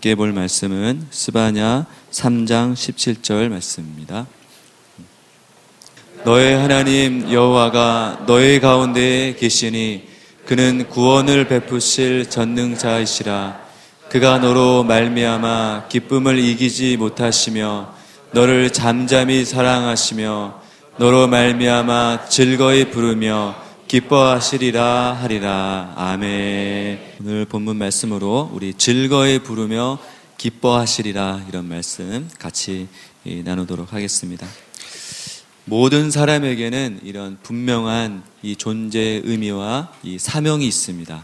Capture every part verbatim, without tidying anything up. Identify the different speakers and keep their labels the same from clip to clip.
Speaker 1: 함께 볼 말씀은 스바냐 삼 장 십칠 절 말씀입니다. 너의 하나님 여호와가 너의 가운데에 계시니 그는 구원을 베푸실 전능자이시라. 그가 너로 말미암아 기쁨을 이기지 못하시며 너를 잠잠히 사랑하시며 너로 말미암아 즐거이 부르며 기뻐하시리라 하리라. 아멘. 오늘 본문 말씀으로 우리 즐거이 부르며 기뻐하시리라, 이런 말씀 같이 나누도록 하겠습니다. 모든 사람에게는 이런 분명한 이 존재의 의미와 이 사명이 있습니다.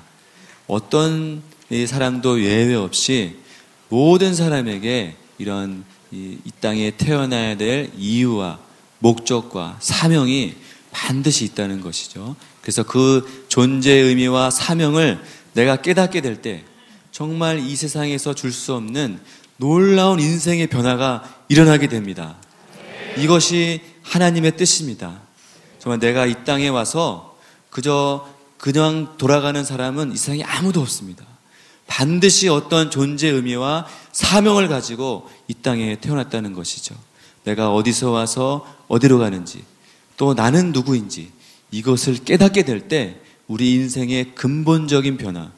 Speaker 1: 어떤 이 사람도 예외 없이 모든 사람에게 이런 이, 이 땅에 태어나야 될 이유와 목적과 사명이 반드시 있다는 것이죠. 그래서 그 존재의 의미와 사명을 내가 깨닫게 될 때 정말 이 세상에서 줄 수 없는 놀라운 인생의 변화가 일어나게 됩니다. 이것이 하나님의 뜻입니다. 정말 내가 이 땅에 와서 그저 그냥 돌아가는 사람은 이 세상에 아무도 없습니다. 반드시 어떤 존재의 의미와 사명을 가지고 이 땅에 태어났다는 것이죠. 내가 어디서 와서 어디로 가는지, 또 나는 누구인지 이것을 깨닫게 될 때 우리 인생의 근본적인 변화,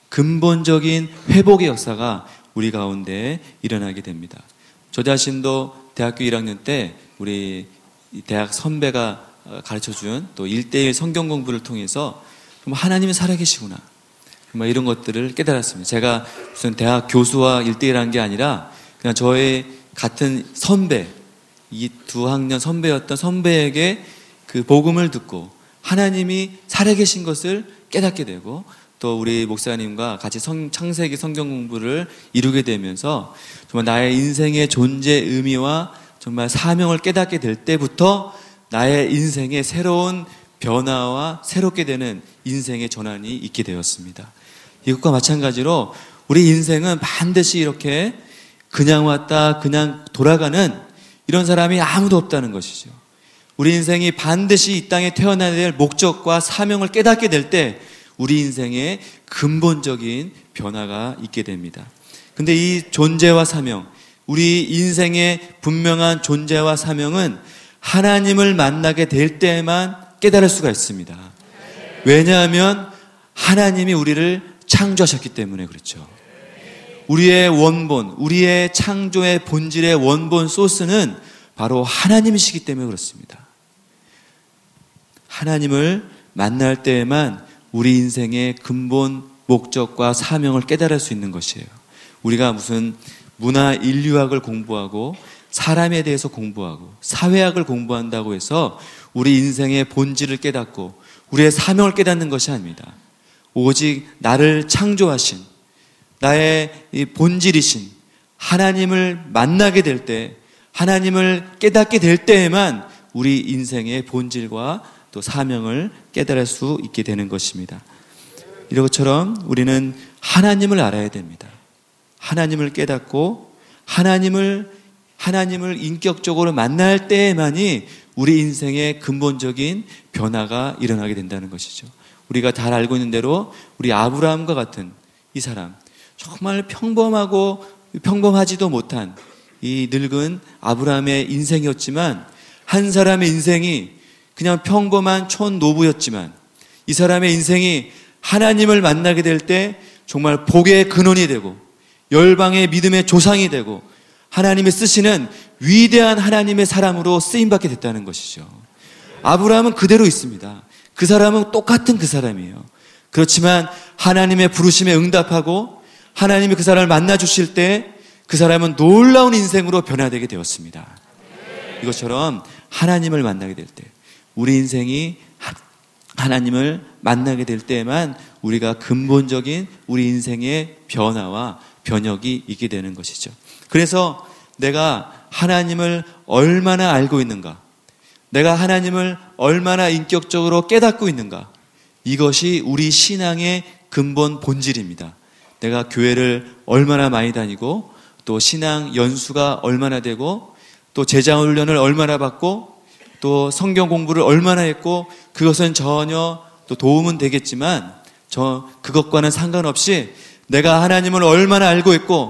Speaker 1: 근본적인 회복의 역사가 우리 가운데 일어나게 됩니다. 저 자신도 대학교 일 학년 때 우리 대학 선배가 가르쳐준 또 일 대일 성경 공부를 통해서 하나님은 살아계시구나, 이런 것들을 깨달았습니다. 제가 무슨 대학 교수와 일 대일 한 게 아니라 그냥 저의 같은 선배, 이 두 학년 선배였던 선배에게 그 복음을 듣고 하나님이 살아계신 것을 깨닫게 되고, 또 우리 목사님과 같이 성, 창세기 성경 공부를 이루게 되면서 정말 나의 인생의 존재 의미와 정말 사명을 깨닫게 될 때부터 나의 인생의 새로운 변화와 새롭게 되는 인생의 전환이 있게 되었습니다. 이것과 마찬가지로 우리 인생은 반드시 이렇게 그냥 왔다 그냥 돌아가는 이런 사람이 아무도 없다는 것이죠. 우리 인생이 반드시 이 땅에 태어나야 될 목적과 사명을 깨닫게 될 때 우리 인생에 근본적인 변화가 있게 됩니다. 근데 이 존재와 사명, 우리 인생의 분명한 존재와 사명은 하나님을 만나게 될 때만 깨달을 수가 있습니다. 왜냐하면 하나님이 우리를 창조하셨기 때문에 그렇죠. 우리의 원본, 우리의 창조의 본질의 원본 소스는 바로 하나님이시기 때문에 그렇습니다. 하나님을 만날 때에만 우리 인생의 근본 목적과 사명을 깨달을 수 있는 것이에요. 우리가 무슨 문화 인류학을 공부하고 사람에 대해서 공부하고 사회학을 공부한다고 해서 우리 인생의 본질을 깨닫고 우리의 사명을 깨닫는 것이 아닙니다. 오직 나를 창조하신 나의 이 본질이신 하나님을 만나게 될 때, 하나님을 깨닫게 될 때에만 우리 인생의 본질과 또 사명을 깨달을 수 있게 되는 것입니다. 이런 것처럼 우리는 하나님을 알아야 됩니다. 하나님을 깨닫고 하나님을 하나님을 인격적으로 만날 때에만이 우리 인생의 근본적인 변화가 일어나게 된다는 것이죠. 우리가 잘 알고 있는 대로 우리 아브라함과 같은 이 사람, 정말 평범하고 평범하지도 못한 이 늙은 아브라함의 인생이었지만, 한 사람의 인생이 그냥 평범한 촌노부였지만 이 사람의 인생이 하나님을 만나게 될 때 정말 복의 근원이 되고 열방의 믿음의 조상이 되고 하나님이 쓰시는 위대한 하나님의 사람으로 쓰임받게 됐다는 것이죠. 아브라함은 그대로 있습니다. 그 사람은 똑같은 그 사람이에요. 그렇지만 하나님의 부르심에 응답하고 하나님이 그 사람을 만나주실 때 그 사람은 놀라운 인생으로 변화되게 되었습니다. 이것처럼 하나님을 만나게 될 때, 우리 인생이 하나님을 만나게 될 때에만 우리가 근본적인 우리 인생의 변화와 변혁이 있게 되는 것이죠. 그래서 내가 하나님을 얼마나 알고 있는가, 내가 하나님을 얼마나 인격적으로 깨닫고 있는가, 이것이 우리 신앙의 근본 본질입니다. 내가 교회를 얼마나 많이 다니고 또 신앙 연수가 얼마나 되고 또 제자 훈련을 얼마나 받고 또 성경 공부를 얼마나 했고, 그것은 전혀 또 도움은 되겠지만 저 그것과는 상관없이 내가 하나님을 얼마나 알고 있고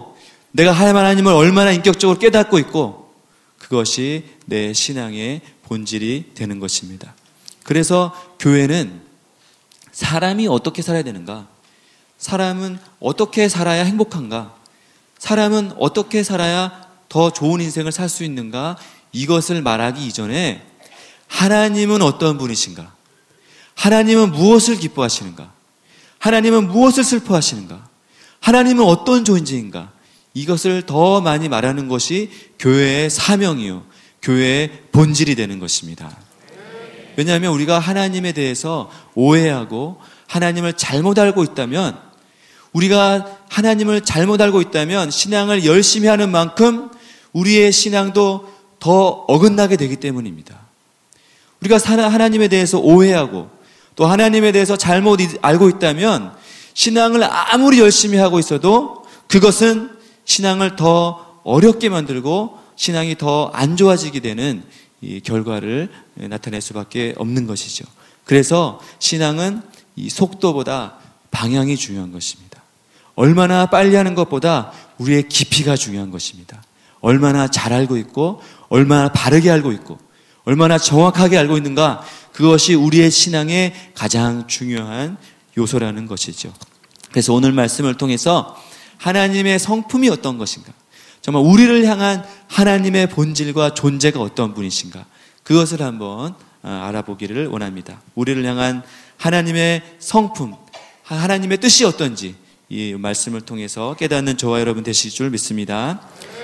Speaker 1: 내가 하나님을 얼마나 인격적으로 깨닫고 있고 그것이 내 신앙의 본질이 되는 것입니다. 그래서 교회는 사람이 어떻게 살아야 되는가? 사람은 어떻게 살아야 행복한가? 사람은 어떻게 살아야 더 좋은 인생을 살 수 있는가? 이것을 말하기 이전에 하나님은 어떤 분이신가? 하나님은 무엇을 기뻐하시는가? 하나님은 무엇을 슬퍼하시는가? 하나님은 어떤 존재인가? 이것을 더 많이 말하는 것이 교회의 사명이요, 교회의 본질이 되는 것입니다. 왜냐하면 우리가 하나님에 대해서 오해하고 하나님을 잘못 알고 있다면, 우리가 하나님을 잘못 알고 있다면 신앙을 열심히 하는 만큼 우리의 신앙도 더 어긋나게 되기 때문입니다. 우리가 하나님에 대해서 오해하고 또 하나님에 대해서 잘못 알고 있다면 신앙을 아무리 열심히 하고 있어도 그것은 신앙을 더 어렵게 만들고 신앙이 더 안 좋아지게 되는 이 결과를 나타낼 수밖에 없는 것이죠. 그래서 신앙은 이 속도보다 방향이 중요한 것입니다. 얼마나 빨리 하는 것보다 우리의 깊이가 중요한 것입니다. 얼마나 잘 알고 있고 얼마나 바르게 알고 있고 얼마나 정확하게 알고 있는가, 그것이 우리의 신앙의 가장 중요한 요소라는 것이죠. 그래서 오늘 말씀을 통해서 하나님의 성품이 어떤 것인가, 정말 우리를 향한 하나님의 본질과 존재가 어떤 분이신가, 그것을 한번 알아보기를 원합니다. 우리를 향한 하나님의 성품, 하나님의 뜻이 어떤지 이 말씀을 통해서 깨닫는 저와 여러분 되실 줄 믿습니다.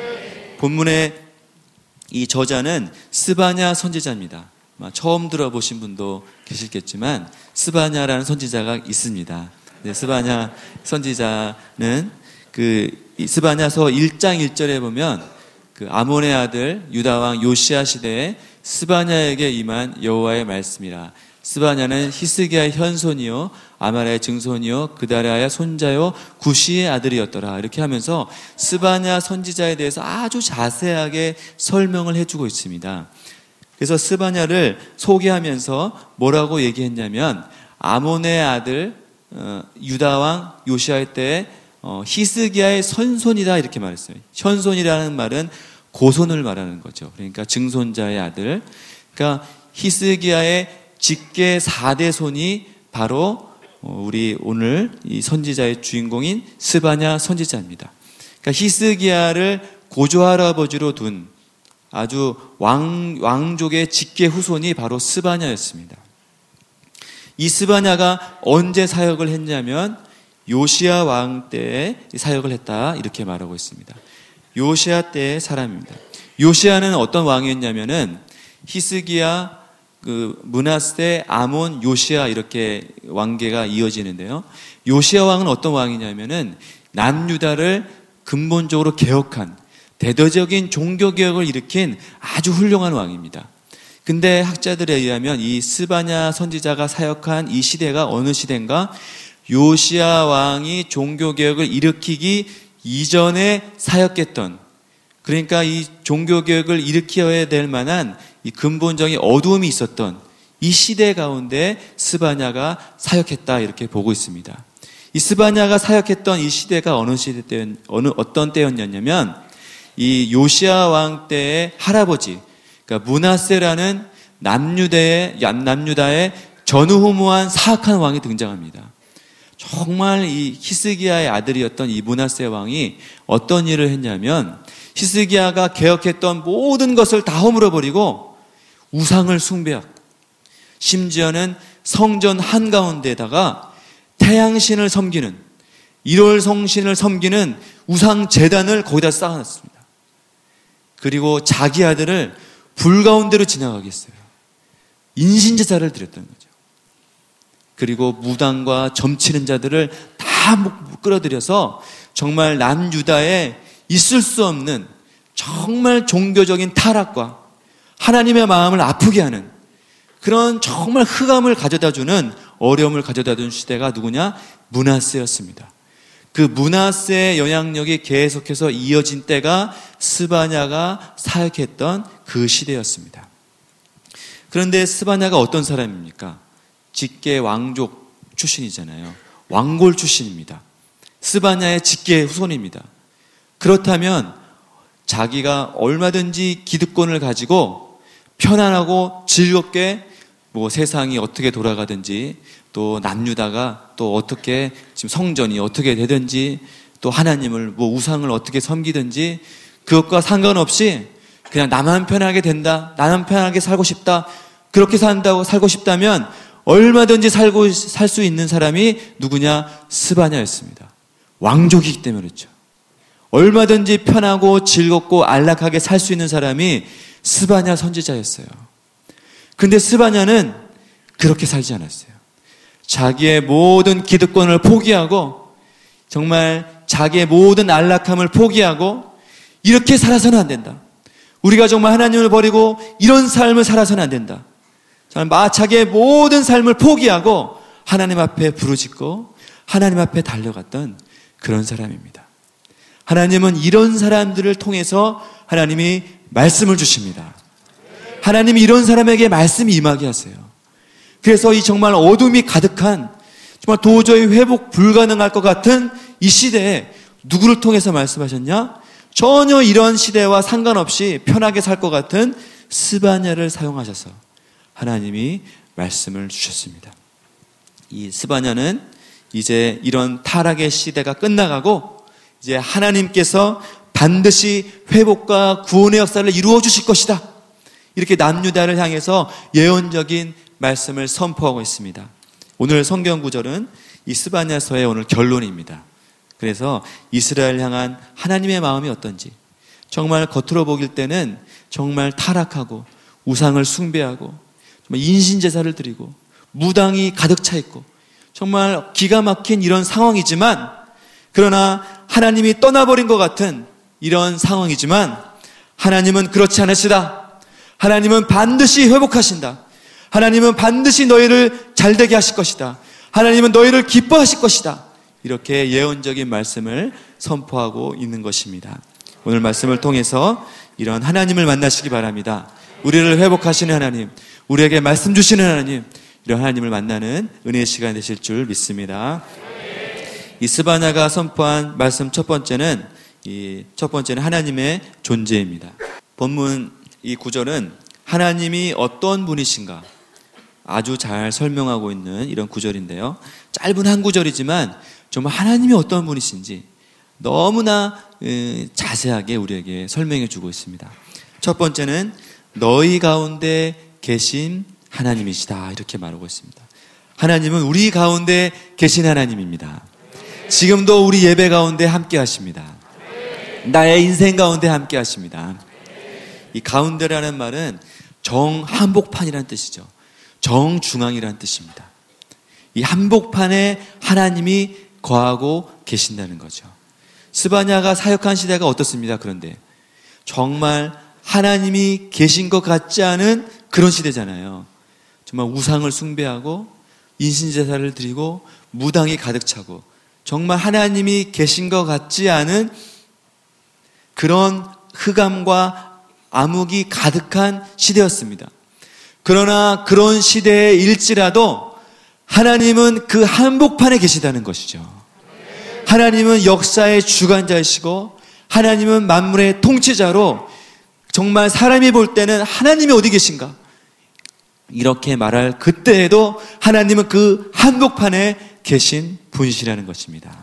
Speaker 1: 본문의 이 저자는 스바냐 선지자입니다. 처음 들어보신 분도 계시겠지만 스바냐라는 선지자가 있습니다. 네, 스바냐 선지자는 그 스바냐서 일 장 일 절에 보면 그 아몬의 아들 유다 왕 요시야 시대에 스바냐에게 임한 여호와의 말씀이라. 스바냐는 히스기야의 현손이요 아마랴의 증손이요 그다랴의 손자요 구시의 아들이었더라. 이렇게 하면서 스바냐 선지자에 대해서 아주 자세하게 설명을 해주고 있습니다. 그래서 스바냐를 소개하면서 뭐라고 얘기했냐면, 아몬의 아들 어, 유다 왕 요시야 때 어, 히스기야의 선손이다 이렇게 말했어요. 현손이라는 말은 고손을 말하는 거죠. 그러니까 증손자의 아들. 그러니까 히스기야의 직계 사 대 손이 바로 우리 오늘 이 선지자의 주인공인 스바냐 선지자입니다. 그러니까 히스기야를 고조할아버지로 둔 아주 왕, 왕족의 직계 후손이 바로 스바냐였습니다. 이 스바냐가 언제 사역을 했냐면 요시야 왕 때에 사역을 했다 이렇게 말하고 있습니다. 요시야 때의 사람입니다. 요시야는 어떤 왕이었냐면은 히스기야, 그 므낫세, 아몬, 요시야 이렇게 왕계가 이어지는데요. 요시야 왕은 어떤 왕이냐면은 남유다를 근본적으로 개혁한 대대적인 종교개혁을 일으킨 아주 훌륭한 왕입니다. 근데 학자들에 의하면 이 스바냐 선지자가 사역한 이 시대가 어느 시대인가? 요시야 왕이 종교개혁을 일으키기 이전에 사역했던, 그러니까 이 종교개혁을 일으켜야 될 만한 이 근본적인 어두움이 있었던 이 시대 가운데 스바냐가 사역했다 이렇게 보고 있습니다. 이 스바냐가 사역했던 이 시대가 어느 시대 때, 어느 어떤 때였냐면 이 요시야 왕 때의 할아버지, 그러니까 므낫세라는 남유다의 남유다의 전후무한 사악한 왕이 등장합니다. 정말 이 히스기야의 아들이었던 이 므낫세 왕이 어떤 일을 했냐면 히스기야가 개혁했던 모든 것을 다 허물어버리고 우상을 숭배하고 심지어는 성전 한가운데다가 태양신을 섬기는, 일월 성신을 섬기는 우상 제단을 거기다 쌓아놨습니다. 그리고 자기 아들을 불 가운데로 지나가게 했어요. 인신제사를 드렸다는 거죠. 그리고 무당과 점치는 자들을 다 끌어들여서 정말 남유다에 있을 수 없는 정말 종교적인 타락과 하나님의 마음을 아프게 하는 그런 정말 흑암을 가져다주는, 어려움을 가져다주는 시대가 누구냐? 므낫세였습니다. 그 므낫세의 영향력이 계속해서 이어진 때가 스바냐가 사역했던 그 시대였습니다. 그런데 스바냐가 어떤 사람입니까? 직계 왕족 출신이잖아요. 왕골 출신입니다. 스바냐의 직계 후손입니다. 그렇다면 자기가 얼마든지 기득권을 가지고 편안하고 즐겁게 뭐 세상이 어떻게 돌아가든지 또 남유다가 또 어떻게 지금 성전이 어떻게 되든지 또 하나님을 뭐 우상을 어떻게 섬기든지 그것과 상관없이 그냥 나만 편하게 된다, 나만 편하게 살고 싶다, 그렇게 산다고 살고 싶다면 얼마든지 살고 살 수 있는 사람이 누구냐? 스바냐였습니다. 왕족이기 때문에 그렇죠. 얼마든지 편하고 즐겁고 안락하게 살 수 있는 사람이 스바냐 선지자였어요. 근데 스바냐는 그렇게 살지 않았어요. 자기의 모든 기득권을 포기하고 정말 자기의 모든 안락함을 포기하고 이렇게 살아서는 안 된다. 우리가 정말 하나님을 버리고 이런 삶을 살아서는 안 된다. 정말 자기의 모든 삶을 포기하고 하나님 앞에 부르짖고 하나님 앞에 달려갔던 그런 사람입니다. 하나님은 이런 사람들을 통해서 하나님이 말씀을 주십니다. 하나님이 이런 사람에게 말씀이 임하게 하세요. 그래서 이 정말 어둠이 가득한 정말 도저히 회복 불가능할 것 같은 이 시대에 누구를 통해서 말씀하셨냐? 전혀 이런 시대와 상관없이 편하게 살 것 같은 스바냐를 사용하셔서 하나님이 말씀을 주셨습니다. 이 스바냐는 이제 이런 타락의 시대가 끝나가고 이제 하나님께서 반드시 회복과 구원의 역사를 이루어 주실 것이다. 이렇게 남유다를 향해서 예언적인 말씀을 선포하고 있습니다. 오늘 성경 구절은 이 스바냐서의 오늘 결론입니다. 그래서 이스라엘 향한 하나님의 마음이 어떤지, 정말 겉으로 보길 때는 정말 타락하고 우상을 숭배하고 정말 인신제사를 드리고 무당이 가득 차 있고 정말 기가 막힌 이런 상황이지만, 그러나 하나님이 떠나버린 것 같은 이런 상황이지만 하나님은 그렇지 않으시다. 하나님은 반드시 회복하신다. 하나님은 반드시 너희를 잘되게 하실 것이다. 하나님은 너희를 기뻐하실 것이다. 이렇게 예언적인 말씀을 선포하고 있는 것입니다. 오늘 말씀을 통해서 이런 하나님을 만나시기 바랍니다. 우리를 회복하시는 하나님, 우리에게 말씀 주시는 하나님, 이런 하나님을 만나는 은혜의 시간 되실 줄 믿습니다. 이 스바냐가 선포한 말씀 첫 번째는 이 첫 번째는 하나님의 존재입니다. 본문 이 구절은 하나님이 어떤 분이신가 아주 잘 설명하고 있는 이런 구절인데요. 짧은 한 구절이지만 정말 하나님이 어떤 분이신지 너무나 자세하게 우리에게 설명해 주고 있습니다. 첫 번째는 너희 가운데 계신 하나님이시다, 이렇게 말하고 있습니다. 하나님은 우리 가운데 계신 하나님입니다. 지금도 우리 예배 가운데 함께 하십니다. 나의 인생 가운데 함께 하십니다. 이 가운데라는 말은 정한복판이라는 뜻이죠. 정중앙이라는 뜻입니다. 이 한복판에 하나님이 거하고 계신다는 거죠. 스바냐가 사역한 시대가 어떻습니까? 그런데 정말 하나님이 계신 것 같지 않은 그런 시대잖아요. 정말 우상을 숭배하고 인신제사를 드리고 무당이 가득 차고 정말 하나님이 계신 것 같지 않은 그런 흑암과 암흑이 가득한 시대였습니다. 그러나 그런 시대일지라도 하나님은 그 한복판에 계시다는 것이죠. 하나님은 역사의 주관자이시고 하나님은 만물의 통치자로 정말 사람이 볼 때는 하나님이 어디 계신가? 이렇게 말할 그때에도 하나님은 그 한복판에 계신 분이시라는 것입니다.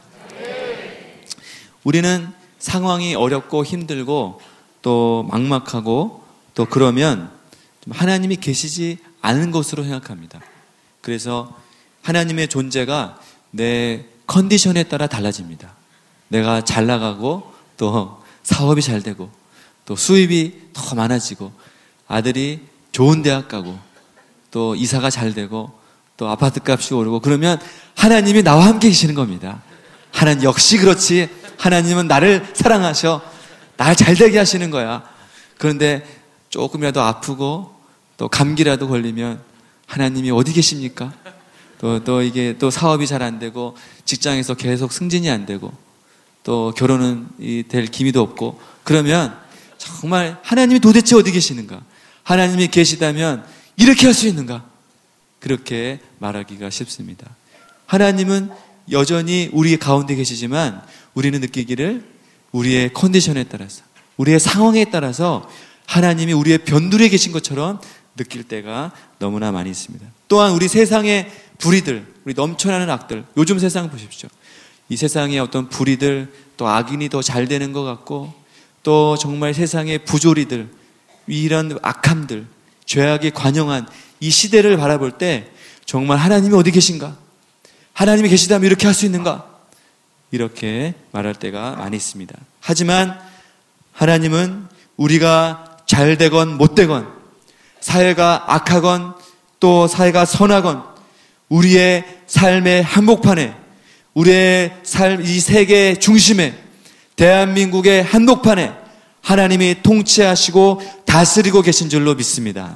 Speaker 1: 우리는 상황이 어렵고 힘들고 또 막막하고 또 그러면 하나님이 계시지 않은 것으로 생각합니다. 그래서 하나님의 존재가 내 컨디션에 따라 달라집니다. 내가 잘 나가고 또 사업이 잘 되고 또 수입이 더 많아지고 아들이 좋은 대학 가고 또 이사가 잘 되고 또 아파트 값이 오르고 그러면 하나님이 나와 함께 계시는 겁니다. 하나님 역시 그렇지. 하나님은 나를 사랑하셔. 날 잘되게 하시는 거야. 그런데 조금이라도 아프고 또 감기라도 걸리면 하나님이 어디 계십니까? 또, 또 이게 또 사업이 잘 안 되고 직장에서 계속 승진이 안 되고 또 결혼은 될 기미도 없고 그러면 정말 하나님이 도대체 어디 계시는가? 하나님이 계시다면 이렇게 할 수 있는가? 그렇게 말하기가 쉽습니다. 하나님은 여전히 우리 가운데 계시지만 우리는 느끼기를 우리의 컨디션에 따라서, 우리의 상황에 따라서 하나님이 우리의 변두리에 계신 것처럼 느낄 때가 너무나 많이 있습니다. 또한 우리 세상의 불의들, 우리 넘쳐나는 악들, 요즘 세상 보십시오. 이 세상의 어떤 불의들, 또 악인이 더 잘 되는 것 같고, 또 정말 세상의 부조리들, 이런 악함들, 죄악이 관영한 이 시대를 바라볼 때 정말 하나님이 어디 계신가? 하나님이 계시다면 이렇게 할 수 있는가? 이렇게 말할 때가 많이 있습니다. 하지만 하나님은 우리가 잘 되건 못 되건, 사회가 악하건 또 사회가 선하건, 우리의 삶의 한복판에, 우리의 삶, 이 세계의 중심에, 대한민국의 한복판에 하나님이 통치하시고 다스리고 계신 줄로 믿습니다.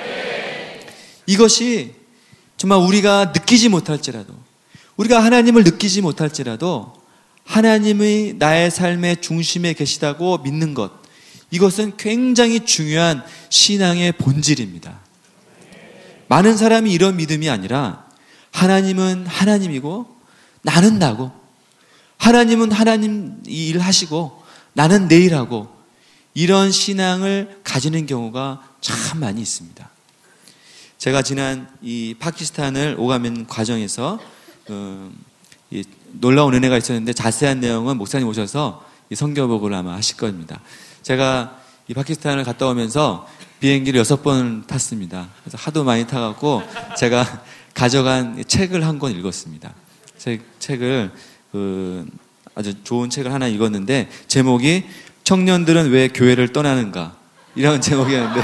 Speaker 1: 이것이 정말 우리가 느끼지 못할지라도, 우리가 하나님을 느끼지 못할지라도 하나님이 나의 삶의 중심에 계시다고 믿는 것, 이것은 굉장히 중요한 신앙의 본질입니다. 많은 사람이 이런 믿음이 아니라 하나님은 하나님이고 나는 나고, 하나님은 하나님 이 일 하시고 나는 내 일하고, 이런 신앙을 가지는 경우가 참 많이 있습니다. 제가 지난 이 파키스탄을 오가는 과정에서 어, 이 놀라운 은혜가 있었는데, 자세한 내용은 목사님 오셔서 이 성경복을 아마 하실 겁니다. 제가 이 파키스탄을 갔다 오면서 비행기를 여섯 번 탔습니다. 그래서 하도 많이 타갖고 제가 가져간 책을 한 권 읽었습니다. 책, 책을 그 아주 좋은 책을 하나 읽었는데, 제목이 청년들은 왜 교회를 떠나는가, 이런 제목이었는데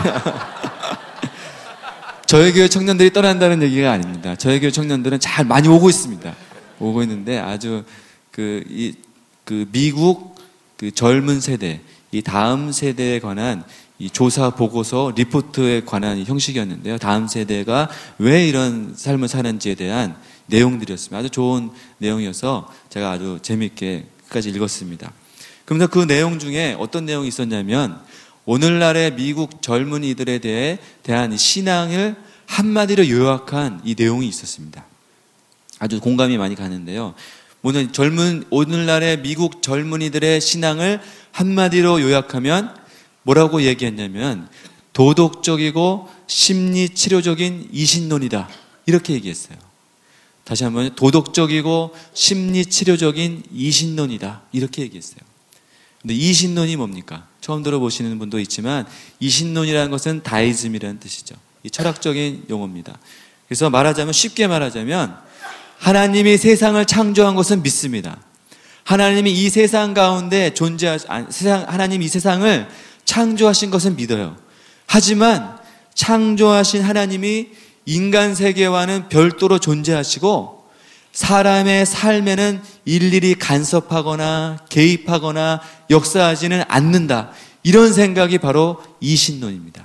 Speaker 1: 저희 교회 청년들이 떠난다는 얘기가 아닙니다. 저희 교회 청년들은 잘 많이 오고 있습니다. 오고 있는데 아주 그, 이, 그 미국 그 젊은 세대, 이 다음 세대에 관한 이 조사 보고서 리포트에 관한 형식이었는데요. 다음 세대가 왜 이런 삶을 사는지에 대한 내용들이었습니다. 아주 좋은 내용이어서 제가 아주 재미있게 끝까지 읽었습니다. 그러면서 그 내용 중에 어떤 내용이 있었냐면, 오늘날의 미국 젊은이들에 대해 대한 신앙을 한마디로 요약한 이 내용이 있었습니다. 아주 공감이 많이 가는데요. 오늘 젊은 오늘날의 미국 젊은이들의 신앙을 한마디로 요약하면 뭐라고 얘기했냐면, 도덕적이고 심리치료적인 이신론이다, 이렇게 얘기했어요. 다시 한번, 도덕적이고 심리치료적인 이신론이다, 이렇게 얘기했어요. 근데 이신론이 뭡니까? 처음 들어보시는 분도 있지만, 이신론이라는 것은 다이즘이라는 뜻이죠. 이 철학적인 용어입니다. 그래서 말하자면, 쉽게 말하자면 하나님이 세상을 창조한 것은 믿습니다. 하나님이 이 세상 가운데 존재하, 세상, 하나님이 이 세상을 창조하신 것은 믿어요. 하지만 창조하신 하나님이 인간 세계와는 별도로 존재하시고, 사람의 삶에는 일일이 간섭하거나 개입하거나 역사하지는 않는다, 이런 생각이 바로 이신론입니다.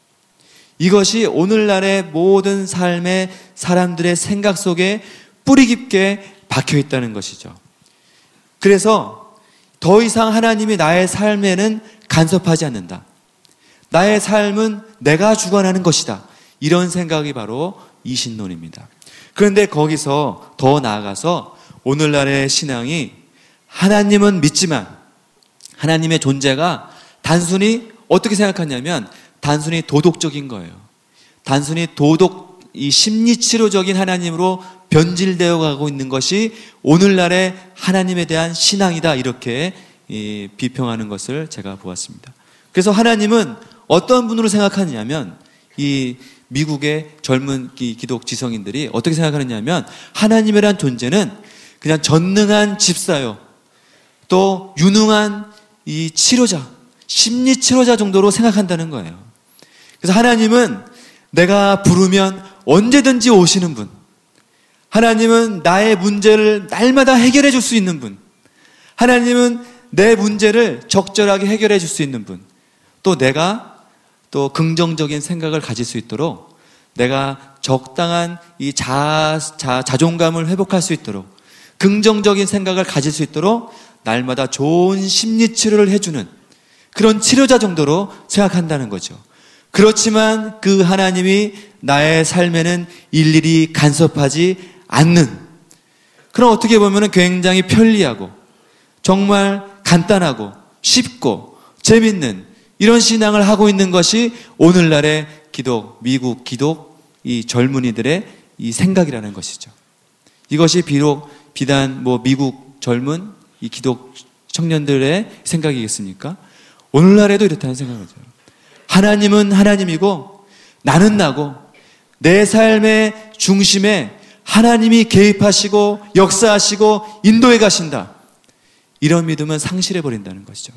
Speaker 1: 이것이 오늘날의 모든 삶의 사람들의 생각 속에 뿌리 깊게 박혀 있다는 것이죠. 그래서 더 이상 하나님이 나의 삶에는 간섭하지 않는다, 나의 삶은 내가 주관하는 것이다, 이런 생각이 바로 이신론입니다. 그런데 거기서 더 나아가서 오늘날의 신앙이, 하나님은 믿지만 하나님의 존재가 단순히 어떻게 생각하냐면 단순히 도덕적인 거예요. 단순히 도덕, 이 심리치료적인 하나님으로 변질되어 가고 있는 것이 오늘날의 하나님에 대한 신앙이다, 이렇게 이 비평하는 것을 제가 보았습니다. 그래서 하나님은 어떤 분으로 생각하느냐면, 이 미국의 젊은 기독 지성인들이 어떻게 생각하느냐면, 하나님이란 존재는 그냥 전능한 집사요, 또 유능한 이 치료자, 심리 치료자 정도로 생각한다는 거예요. 그래서 하나님은 내가 부르면 언제든지 오시는 분, 하나님은 나의 문제를 날마다 해결해 줄 수 있는 분, 하나님은 내 문제를 적절하게 해결해 줄 수 있는 분, 또 내가 또 긍정적인 생각을 가질 수 있도록, 내가 적당한 이 자, 자, 자존감을 회복할 수 있도록, 긍정적인 생각을 가질 수 있도록 날마다 좋은 심리치료를 해주는 그런 치료자 정도로 생각한다는 거죠. 그렇지만 그 하나님이 나의 삶에는 일일이 간섭하지 않는, 그럼 어떻게 보면 굉장히 편리하고 정말 간단하고 쉽고 재밌는 이런 신앙을 하고 있는 것이 오늘날의 기독, 미국 기독 이 젊은이들의 이 생각이라는 것이죠. 이것이 비록 비단 뭐 미국 젊은 이 기독 청년들의 생각이겠습니까? 오늘날에도 이렇다는 생각이죠. 하나님은 하나님이고 나는 나고 내 삶의 중심에 하나님이 개입하시고 역사하시고 인도해 가신다. 이런 믿음은 상실해버린다는 것이죠.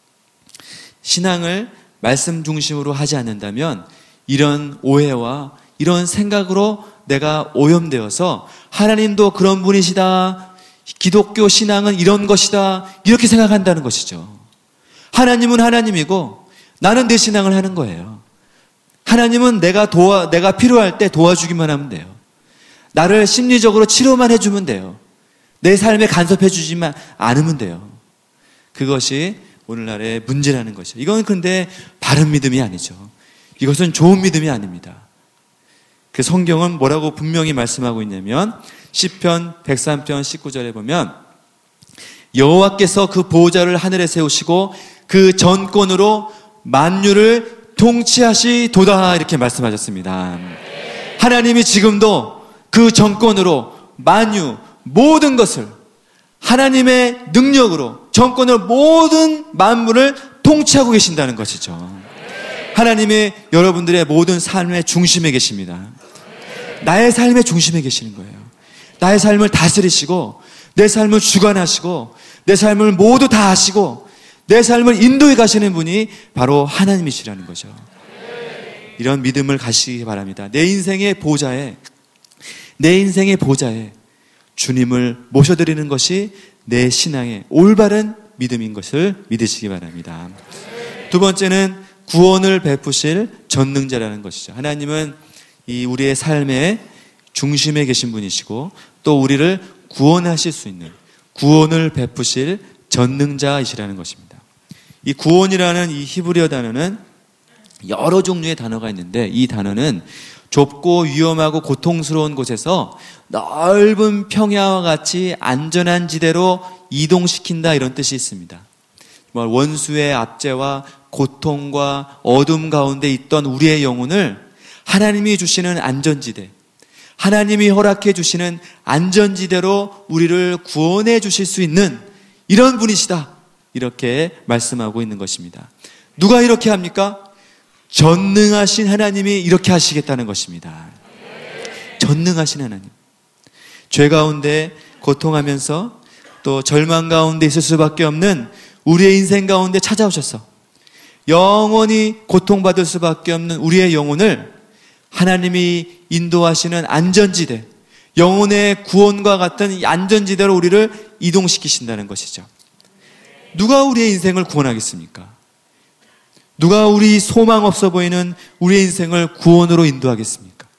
Speaker 1: 신앙을 말씀 중심으로 하지 않는다면 이런 오해와 이런 생각으로 내가 오염되어서 하나님도 그런 분이시다, 기독교 신앙은 이런 것이다, 이렇게 생각한다는 것이죠. 하나님은 하나님이고 나는 내 신앙을 하는 거예요. 하나님은 내가 도와, 내가 필요할 때 도와주기만 하면 돼요. 나를 심리적으로 치료만 해주면 돼요. 내 삶에 간섭해주지만 않으면 돼요. 그것이 오늘날의 문제라는 것이죠. 이건 근데 바른 믿음이 아니죠. 이것은 좋은 믿음이 아닙니다. 그 성경은 뭐라고 분명히 말씀하고 있냐면 시편 백삼 편 십구 절에 보면 여호와께서 그 보호자를 하늘에 세우시고 그 전권으로 만유를 통치하시도다 이렇게 말씀하셨습니다. 하나님이 지금도 그 정권으로 만유 모든 것을 하나님의 능력으로 정권으로 모든 만물을 통치하고 계신다는 것이죠. 하나님이 여러분들의 모든 삶의 중심에 계십니다. 나의 삶의 중심에 계시는 거예요. 나의 삶을 다스리시고 내 삶을 주관하시고 내 삶을 모두 다 아시고 내 삶을 인도해 가시는 분이 바로 하나님이시라는 거죠. 이런 믿음을 가시기 바랍니다. 내 인생의 보좌에 내 인생의 보좌에 주님을 모셔드리는 것이 내 신앙의 올바른 믿음인 것을 믿으시기 바랍니다. 두 번째는 구원을 베푸실 전능자라는 것이죠. 하나님은 이 우리의 삶의 중심에 계신 분이시고 또 우리를 구원하실 수 있는 구원을 베푸실 전능자이시라는 것입니다. 이 구원이라는 이 히브리어 단어는 여러 종류의 단어가 있는데 이 단어는 좁고 위험하고 고통스러운 곳에서 넓은 평야와 같이 안전한 지대로 이동시킨다 이런 뜻이 있습니다. 정말 원수의 압제와 고통과 어둠 가운데 있던 우리의 영혼을 하나님이 주시는 안전지대, 하나님이 허락해 주시는 안전지대로 우리를 구원해 주실 수 있는 이런 분이시다 이렇게 말씀하고 있는 것입니다. 누가 이렇게 합니까? 전능하신 하나님이 이렇게 하시겠다는 것입니다. 전능하신 하나님. 죄 가운데 고통하면서 또 절망 가운데 있을 수밖에 없는 우리의 인생 가운데 찾아오셔서 영원히 고통받을 수밖에 없는 우리의 영혼을 하나님이 인도하시는 안전지대, 영혼의 구원과 같은 안전지대로 우리를 이동시키신다는 것이죠. 누가 우리의 인생을 구원하겠습니까? 누가 우리 소망 없어 보이는 우리의 인생을 구원으로 인도하겠습니까?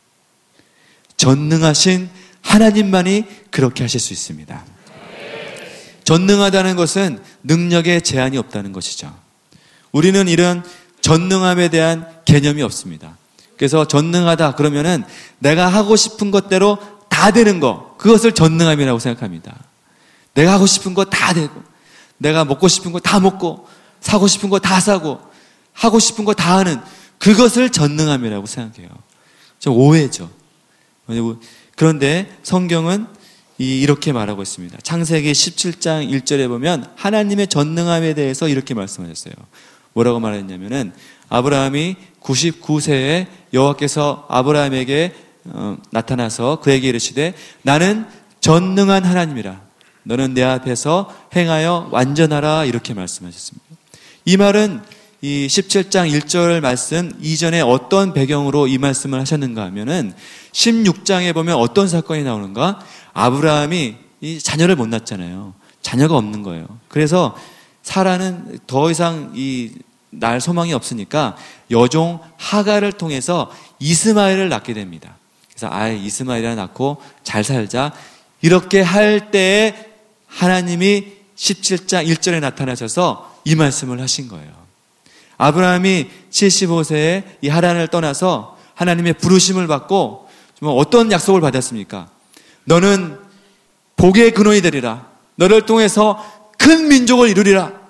Speaker 1: 전능하신 하나님만이 그렇게 하실 수 있습니다. 전능하다는 것은 능력에 제한이 없다는 것이죠. 우리는 이런 전능함에 대한 개념이 없습니다. 그래서 전능하다 그러면은 내가 하고 싶은 것대로 다 되는 거, 그것을 전능함이라고 생각합니다. 내가 하고 싶은 거 다 되고, 내가 먹고 싶은 거 다 먹고, 사고 싶은 거 다 사고, 하고 싶은 거 다 하는 그것을 전능함이라고 생각해요. 좀 오해죠. 그런데 성경은 이렇게 말하고 있습니다. 창세기 십칠 장 일 절에 보면 하나님의 전능함에 대해서 이렇게 말씀하셨어요. 뭐라고 말했냐면은 아브라함이 구십구 세에 여호와께서 아브라함에게 어, 나타나서 그에게 이르시되 나는 전능한 하나님이라 너는 내 앞에서 행하여 완전하라 이렇게 말씀하셨습니다. 이 말은 이 십칠 장 일 절 말씀 이전에 어떤 배경으로 이 말씀을 하셨는가 하면은 십육 장에 보면 어떤 사건이 나오는가? 아브라함이 이 자녀를 못 낳았잖아요. 자녀가 없는 거예요. 그래서 사라는 더 이상 이 날 소망이 없으니까 여종 하갈을 통해서 이스마엘을 낳게 됩니다. 그래서 아 이스마엘이나 낳고 잘 살자 이렇게 할 때에 하나님이 십칠 장 일 절에 나타나셔서 이 말씀을 하신 거예요. 아브라함이 칠십오 세에 이 하란을 떠나서 하나님의 부르심을 받고 어떤 약속을 받았습니까? 너는 복의 근원이 되리라. 너를 통해서 큰 민족을 이루리라.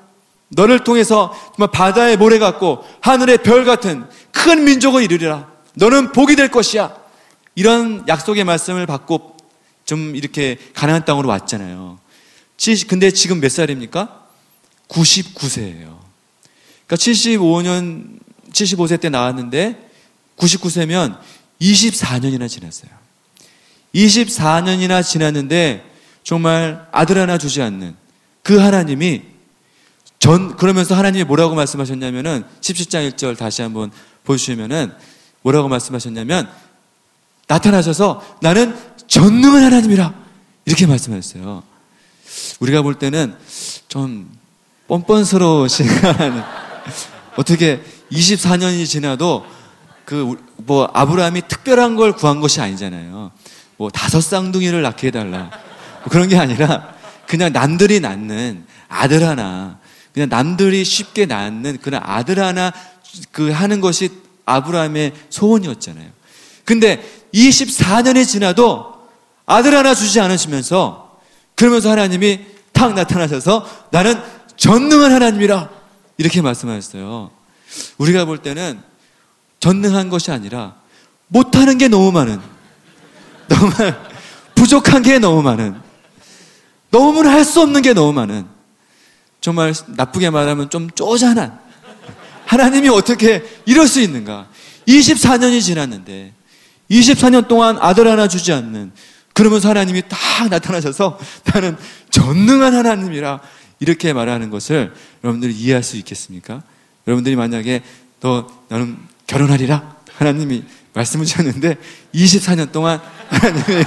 Speaker 1: 너를 통해서 정말 바다의 모래 같고 하늘의 별 같은 큰 민족을 이루리라. 너는 복이 될 것이야. 이런 약속의 말씀을 받고 좀 이렇게 가나안 땅으로 왔잖아요. 근데 지금 몇 살입니까? 구십구 세예요. 그러니까 칠십오 년, 칠십오 세 때 나왔는데 구십구 세면 이십사 년이나 지났어요. 이십사 년이나 지났는데 정말 아들 하나 주지 않는 그 하나님이 전, 그러면서 하나님이 뭐라고 말씀하셨냐면은 십칠 장 일 절 다시 한번 보여주시면은 뭐라고 말씀하셨냐면 나타나셔서 나는 전능한 하나님이라 이렇게 말씀하셨어요. 우리가 볼 때는 좀 뻔뻔스러우신 하나님. 어떻게 이십사 년이 지나도 그 뭐 아브라함이 특별한 걸 구한 것이 아니잖아요. 뭐 다섯 쌍둥이를 낳게 해달라 뭐 그런 게 아니라 그냥 남들이 낳는 아들 하나, 그냥 남들이 쉽게 낳는 그런 아들 하나 그 하는 것이 아브라함의 소원이었잖아요. 근데 이십사 년이 지나도 아들 하나 주지 않으시면서 그러면서 하나님이 탁 나타나셔서 나는 전능한 하나님이라 이렇게 말씀하셨어요. 우리가 볼 때는 전능한 것이 아니라 못하는 게 너무 많은, 너무 부족한 게 너무 많은, 너무나 할 수 없는 게 너무 많은, 정말 나쁘게 말하면 좀 쪼잔한 하나님이 어떻게 이럴 수 있는가. 이십사 년이 지났는데 이십사 년 동안 아들 하나 주지 않는, 그러면서 하나님이 딱 나타나셔서 나는 전능한 하나님이라 이렇게 말하는 것을 여러분들이 이해할 수 있겠습니까? 여러분들이 만약에 너 너는 결혼하리라 하나님이 말씀을 주셨는데 이십사 년 동안 하나님이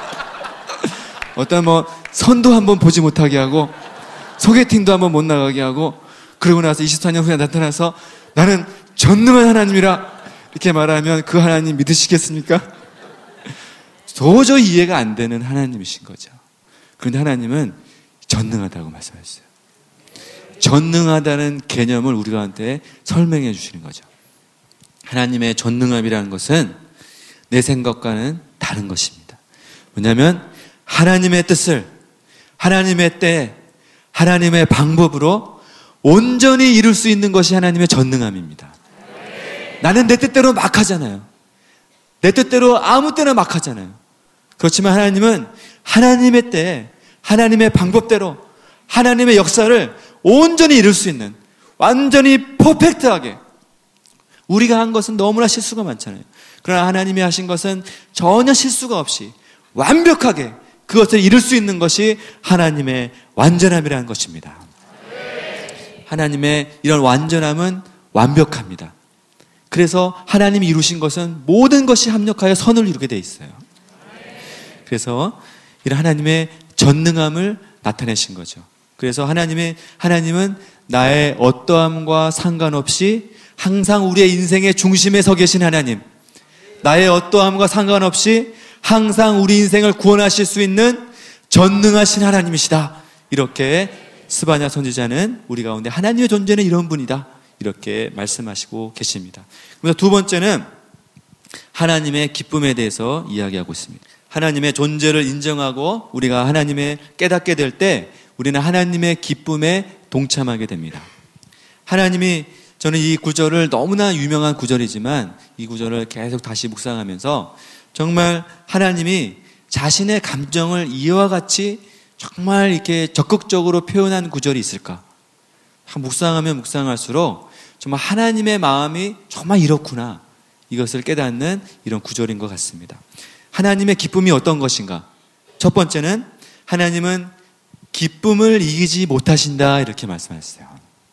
Speaker 1: 어떤 뭐 선도 한번 보지 못하게 하고 소개팅도 한번 못 나가게 하고 그러고 나서 이십사 년 후에 나타나서 나는 전능한 하나님이라 이렇게 말하면 그 하나님 믿으시겠습니까? 도저히 이해가 안 되는 하나님이신 거죠. 그런데 하나님은 전능하다고 말씀하셨어요. 전능하다는 개념을 우리한테 설명해 주시는 거죠. 하나님의 전능함이라는 것은 내 생각과는 다른 것입니다. 뭐냐면 하나님의 뜻을 하나님의 때 하나님의 방법으로 온전히 이룰 수 있는 것이 하나님의 전능함입니다. 나는 내 뜻대로 막 하잖아요. 내 뜻대로 아무 때나 막 하잖아요. 그렇지만 하나님은 하나님의 때 하나님의 방법대로 하나님의 역사를 온전히 이룰 수 있는, 완전히 퍼펙트하게, 우리가 한 것은 너무나 실수가 많잖아요. 그러나 하나님이 하신 것은 전혀 실수가 없이 완벽하게 그것을 이룰 수 있는 것이 하나님의 완전함이라는 것입니다. 하나님의 이런 완전함은 완벽합니다. 그래서 하나님이 이루신 것은 모든 것이 합력하여 선을 이루게 되어 있어요. 그래서 이런 하나님의 전능함을 나타내신 거죠. 그래서 하나님의, 하나님은 나의 어떠함과 상관없이 항상 우리의 인생의 중심에 서 계신 하나님, 나의 어떠함과 상관없이 항상 우리 인생을 구원하실 수 있는 전능하신 하나님이시다. 이렇게 스바냐 선지자는 우리 가운데 하나님의 존재는 이런 분이다, 이렇게 말씀하시고 계십니다. 그래서 두 번째는 하나님의 기쁨에 대해서 이야기하고 있습니다. 하나님의 존재를 인정하고 우리가 하나님의 깨닫게 될 때 우리는 하나님의 기쁨에 동참하게 됩니다. 하나님이, 저는 이 구절을 너무나 유명한 구절이지만 이 구절을 계속 다시 묵상하면서 정말 하나님이 자신의 감정을 이와 같이 정말 이렇게 적극적으로 표현한 구절이 있을까? 묵상하면 묵상할수록 정말 하나님의 마음이 정말 이렇구나, 이것을 깨닫는 이런 구절인 것 같습니다. 하나님의 기쁨이 어떤 것인가? 첫 번째는 하나님은 기쁨을 이기지 못하신다, 이렇게 말씀하셨어요.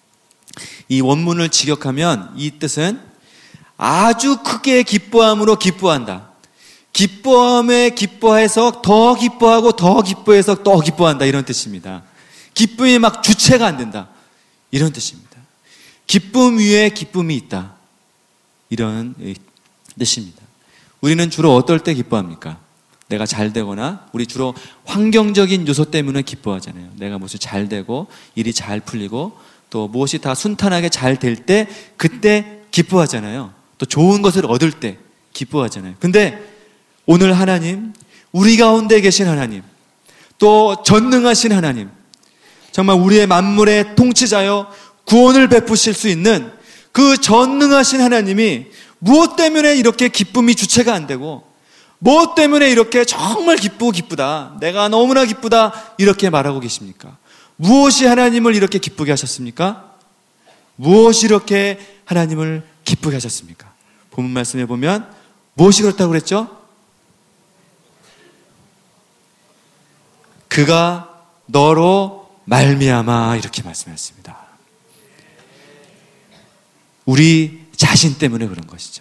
Speaker 1: 이 원문을 직역하면 이 뜻은 아주 크게 기뻐함으로 기뻐한다, 기뻐함에 기뻐해서 더 기뻐하고 더 기뻐해서 더 기뻐한다, 이런 뜻입니다. 기쁨이 막 주체가 안 된다, 이런 뜻입니다. 기쁨 위에 기쁨이 있다, 이런 뜻입니다. 우리는 주로 어떨 때 기뻐합니까? 내가 잘 되거나, 우리 주로 환경적인 요소 때문에 기뻐하잖아요. 내가 무엇이 잘 되고 일이 잘 풀리고 또 무엇이 다 순탄하게 잘 될 때 그때 기뻐하잖아요. 또 좋은 것을 얻을 때 기뻐하잖아요. 근데 오늘 하나님, 우리 가운데 계신 하나님, 또 전능하신 하나님, 정말 우리의 만물의 통치자여 구원을 베푸실 수 있는 그 전능하신 하나님이 무엇 때문에 이렇게 기쁨이 주체가 안 되고, 무엇 때문에 이렇게 정말 기쁘고 기쁘다, 내가 너무나 기쁘다 이렇게 말하고 계십니까? 무엇이 하나님을 이렇게 기쁘게 하셨습니까? 무엇이 이렇게 하나님을 기쁘게 하셨습니까? 본문 말씀에 보면 무엇이 그렇다고 그랬죠? 그가 너로 말미암아 이렇게 말씀하셨습니다. 우리 자신 때문에 그런 것이죠.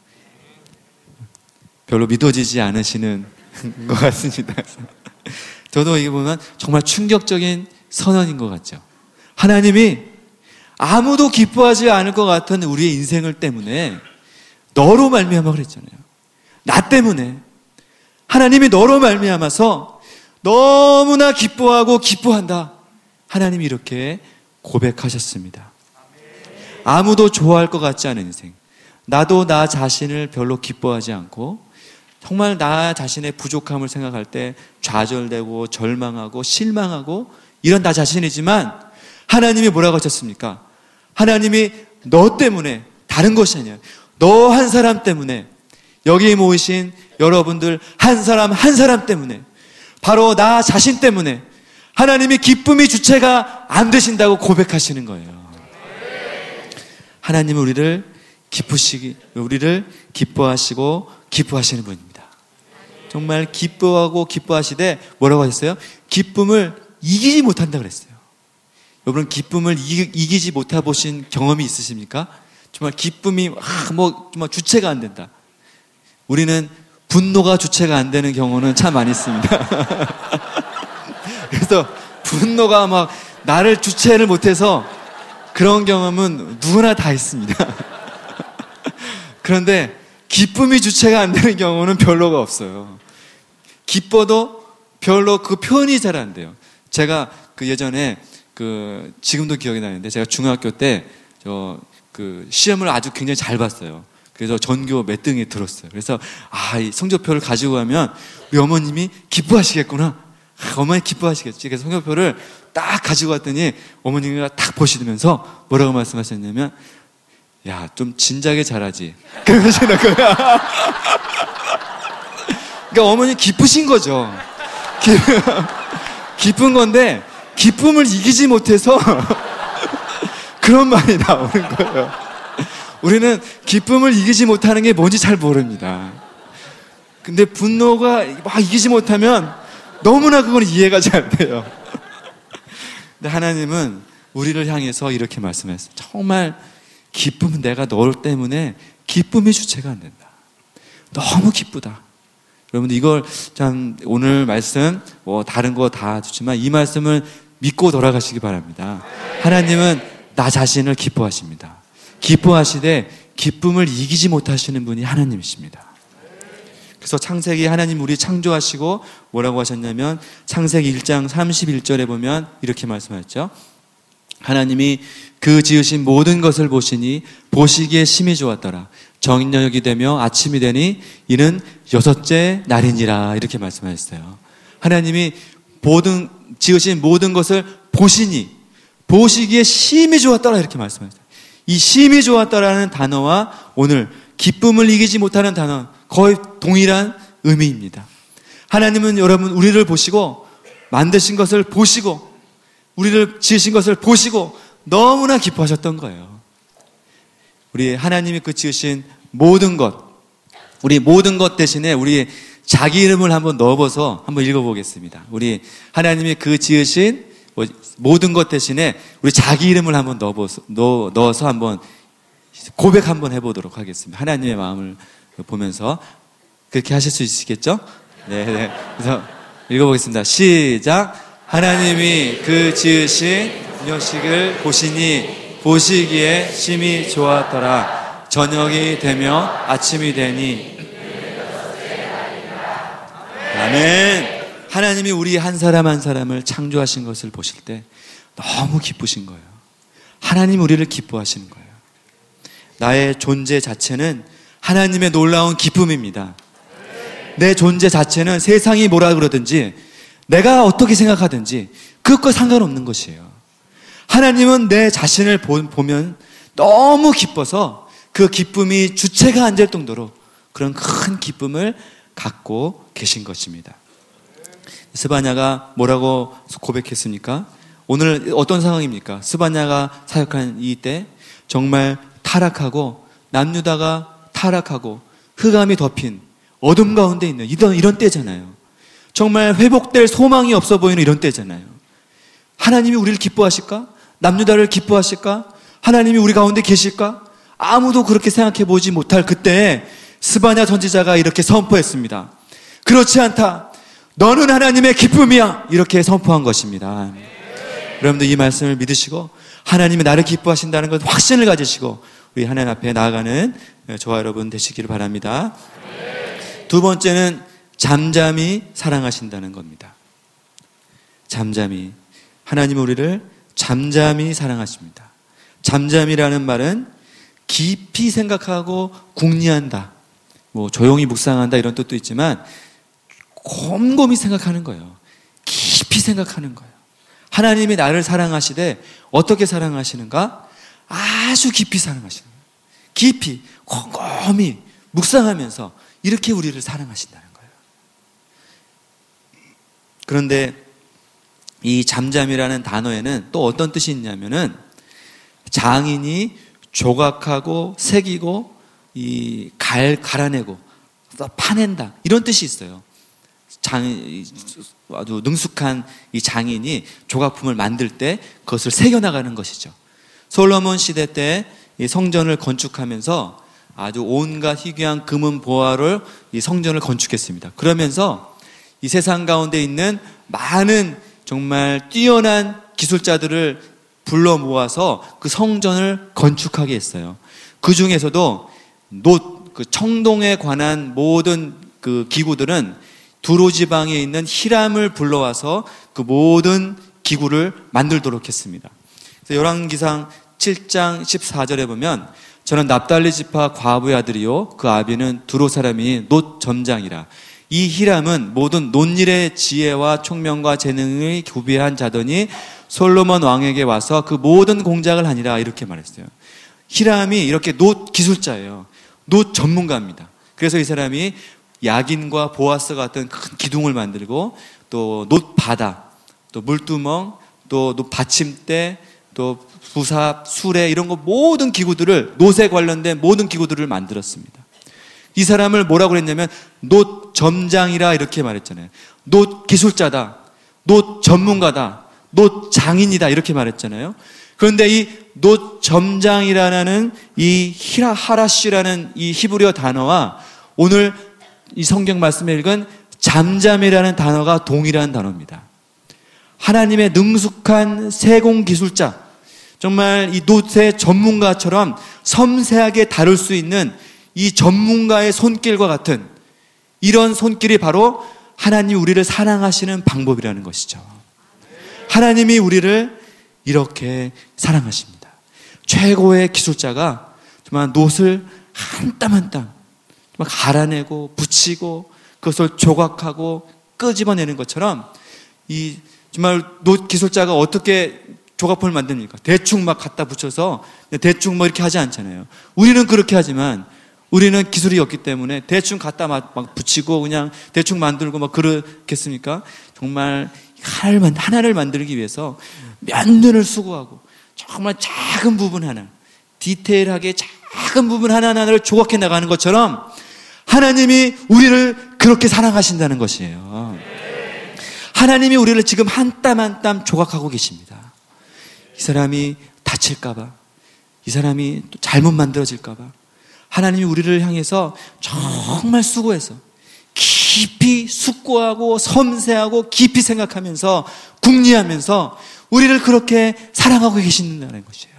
Speaker 1: 별로 믿어지지 않으시는 것 같습니다. 저도 이게 보면 정말 충격적인 선언인 것 같죠. 하나님이 아무도 기뻐하지 않을 것 같은 우리의 인생을 때문에 너로 말미암아 그랬잖아요. 나 때문에 하나님이 너로 말미암아서 너무나 기뻐하고 기뻐한다, 하나님이 이렇게 고백하셨습니다. 아무도 좋아할 것 같지 않은 인생, 나도 나 자신을 별로 기뻐하지 않고 정말 나 자신의 부족함을 생각할 때 좌절되고 절망하고 실망하고 이런 나 자신이지만, 하나님이 뭐라고 하셨습니까? 하나님이 너 때문에, 다른 것이 아니야, 너 한 사람 때문에, 여기에 모이신 여러분들 한 사람 한 사람 때문에, 바로 나 자신 때문에 하나님이 기쁨이 주체가 안 되신다고 고백하시는 거예요. 하나님은 우리를 기쁘시기, 우리를 기뻐하시고 기뻐하시는 분입니다. 정말 기뻐하고 기뻐하시되 뭐라고 하셨어요? 기쁨을 이기지 못한다 그랬어요. 여러분, 기쁨을 이기, 이기지 못해 보신 경험이 있으십니까? 정말 기쁨이 아, 뭐 정말 주체가 안 된다. 우리는 분노가 주체가 안 되는 경우는 참 많이 있습니다. 그래서 분노가 막 나를 주체를 못해서 그런 경험은 누구나 다 있습니다. 그런데 기쁨이 주체가 안 되는 경우는 별로가 없어요. 기뻐도 별로 그 표현이 잘 안 돼요. 제가 그 예전에 그 지금도 기억이 나는데, 제가 중학교 때 저 그 시험을 아주 굉장히 잘 봤어요. 그래서 전교 몇 등에 들었어요. 그래서 아, 이 성적표를 가지고 가면 우리 어머님이 기뻐하시겠구나. 아, 어머니 기뻐하시겠지. 그래서 성적표를 딱 가지고 왔더니 어머니가 딱 보시면서 뭐라고 말씀하셨냐면, 야, 좀 진작에 잘하지. 그러시는 거야. 그러니까 어머니 기쁘신 거죠. 기쁜 건데 기쁨을 이기지 못해서 그런 말이 나오는 거예요. 우리는 기쁨을 이기지 못하는 게 뭔지 잘 모릅니다. 근데 분노가 막 이기지 못하면 너무나 그건 이해가 잘 돼요. 근데 하나님은 우리를 향해서 이렇게 말씀했어요. 정말 기쁨은 내가 너 때문에 기쁨의 주체가 안 된다. 너무 기쁘다. 여러분, 이걸 참 오늘 말씀 뭐 다른 거 다 좋지만 이 말씀을 믿고 돌아가시기 바랍니다. 하나님은 나 자신을 기뻐하십니다. 기뻐하시되 기쁨을 이기지 못하시는 분이 하나님이십니다. 그래서 창세기 하나님 우리 창조하시고 뭐라고 하셨냐면, 창세기 일 장 삼십일 절에 보면 이렇게 말씀하셨죠. 하나님이 그 지으신 모든 것을 보시니 보시기에 심히 좋았더라. 정인여녁이 되며 아침이 되니 이는 여섯째 날이니라. 이렇게 말씀하셨어요. 하나님이 모든 지으신 모든 것을 보시니 보시기에 심히 좋았더라. 이렇게 말씀하셨어요. 이 심히 좋았더라는 단어와 오늘 기쁨을 이기지 못하는 단어 거의 동일한 의미입니다. 하나님은 여러분 우리를 보시고, 만드신 것을 보시고, 우리를 지으신 것을 보시고 너무나 기뻐하셨던 거예요. 우리 하나님이 그 지으신 모든 것, 우리 모든 것 대신에 우리 자기 이름을 한번 넣어서 한번 읽어보겠습니다. 우리 하나님이 그 지으신 모든 것 대신에 우리 자기 이름을 한번 넣어서, 넣어서 한번 고백 한번 해보도록 하겠습니다. 하나님의 마음을 보면서 그렇게 하실 수 있으시겠죠? 네, 네. 그래서 읽어보겠습니다. 시작. 하나님이 그 지으신 녀식을 보시니 보시기에 심히 좋았더라. 저녁이 되며 아침이 되니. 아멘. 하나님이 우리 한 사람 한 사람을 창조하신 것을 보실 때 너무 기쁘신 거예요. 하나님 우리를 기뻐하시는 거예요. 나의 존재 자체는 하나님의 놀라운 기쁨입니다. 내 존재 자체는 세상이 뭐라 그러든지 내가 어떻게 생각하든지 그것과 상관없는 것이에요. 하나님은 내 자신을 보면 너무 기뻐서 그 기쁨이 주체가 안 될 정도로 그런 큰 기쁨을 갖고 계신 것입니다. 스바냐가 뭐라고 고백했습니까? 오늘 어떤 상황입니까? 스바냐가 사역한 이때 정말 타락하고 남유다가 타락하고 흑암이 덮인 어둠 가운데 있는 이런, 이런 때잖아요. 정말 회복될 소망이 없어 보이는 이런 때잖아요. 하나님이 우리를 기뻐하실까? 남유다를 기뻐하실까? 하나님이 우리 가운데 계실까? 아무도 그렇게 생각해 보지 못할 그때 스바냐 선지자가 이렇게 선포했습니다. 그렇지 않다. 너는 하나님의 기쁨이야. 이렇게 선포한 것입니다. 네. 여러분들 이 말씀을 믿으시고 하나님이 나를 기뻐하신다는 것 확신을 가지시고 우리 하나님 앞에 나아가는 저와 여러분 되시기를 바랍니다. 네. 두 번째는 잠잠히 사랑하신다는 겁니다. 잠잠히. 하나님은 우리를 잠잠히 사랑하십니다. 잠잠이라는 말은 깊이 생각하고 궁리한다, 뭐 조용히 묵상한다 이런 뜻도 있지만 곰곰이 생각하는 거예요. 깊이 생각하는 거예요. 하나님이 나를 사랑하시되 어떻게 사랑하시는가? 아주 깊이 사랑하시는 거예요. 깊이 곰곰이 묵상하면서 이렇게 우리를 사랑하신다는 거예요. 그런데 이 잠잠이라는 단어에는 또 어떤 뜻이 있냐면은 장인이 조각하고 새기고 이 갈, 갈아내고 파낸다 이런 뜻이 있어요. 장, 아주 능숙한 이 장인이 조각품을 만들 때 그것을 새겨나가는 것이죠. 솔로몬 시대 때 이 성전을 건축하면서 아주 온갖 희귀한 금은 보화를 이 성전을 건축했습니다. 그러면서 이 세상 가운데 있는 많은 정말 뛰어난 기술자들을 불러 모아서 그 성전을 건축하게 했어요. 그 중에서도 노, 그 청동에 관한 모든 그 기구들은 두로 지방에 있는 히람을 불러와서 그 모든 기구를 만들도록 했습니다. 그래서 열왕기상 칠 장 십사 절에 보면 저는 납달리 지파 과부의 아들이요 그 아비는 두로 사람이 놋 점장이라. 이 히람은 모든 논일의 지혜와 총명과 재능을 구비한 자더니 솔로몬 왕에게 와서 그 모든 공작을 하니라 이렇게 말했어요. 히람이 이렇게 놋 기술자예요. 놋 전문가입니다. 그래서 이 사람이 야긴과 보아스 같은 큰 기둥을 만들고 또 놋 바다, 또 물두멍, 또 놋 받침대, 또 부삽, 수레 이런 거 모든 기구들을 놋에 관련된 모든 기구들을 만들었습니다. 이 사람을 뭐라고 그랬냐면 놋 점장이라 이렇게 말했잖아요. 놋 기술자다, 놋 전문가다, 놋 장인이다 이렇게 말했잖아요. 그런데 이 놋 점장이라는 이 히라 하라시라는 이 히브리어 단어와 오늘 이 성경 말씀에 읽은 잠잠이라는 단어가 동일한 단어입니다. 하나님의 능숙한 세공 기술자, 정말 이 놋의 전문가처럼 섬세하게 다룰 수 있는 이 전문가의 손길과 같은 이런 손길이 바로 하나님 우리를 사랑하시는 방법이라는 것이죠. 하나님이 우리를 이렇게 사랑하십니다. 최고의 기술자가 정말 놋을 한 땀 한 땀 갈아내고 붙이고 그것을 조각하고 끄집어내는 것처럼 이 정말 놋 기술자가 어떻게 조각품을 만듭니까? 대충 막 갖다 붙여서 대충 뭐 이렇게 하지 않잖아요. 우리는 그렇게 하지만 우리는 기술이 없기 때문에 대충 갖다 막, 막 붙이고 그냥 대충 만들고 막 그렇겠습니까? 정말 하나를, 하나를 만들기 위해서 몇 년을 수고하고 정말 작은 부분 하나, 디테일하게 작은 부분 하나하나를 조각해 나가는 것처럼 하나님이 우리를 그렇게 사랑하신다는 것이에요. 하나님이 우리를 지금 한 땀 한 땀 조각하고 계십니다. 이 사람이 다칠까봐, 이 사람이 또 잘못 만들어질까봐 하나님이 우리를 향해서 정말 수고해서 깊이 숙고하고 섬세하고 깊이 생각하면서 궁리하면서 우리를 그렇게 사랑하고 계신다는 것이에요.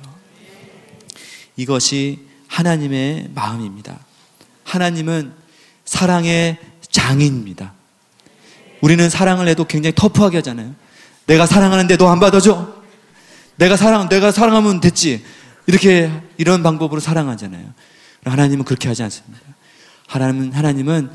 Speaker 1: 이것이 하나님의 마음입니다. 하나님은 사랑의 장인입니다. 우리는 사랑을 해도 굉장히 터프하게 하잖아요. 내가 사랑하는데 너 안 받아줘? 내가 사랑, 내가 사랑하면 됐지. 이렇게, 이런 방법으로 사랑하잖아요. 하나님은 그렇게 하지 않습니다. 하나님은, 하나님은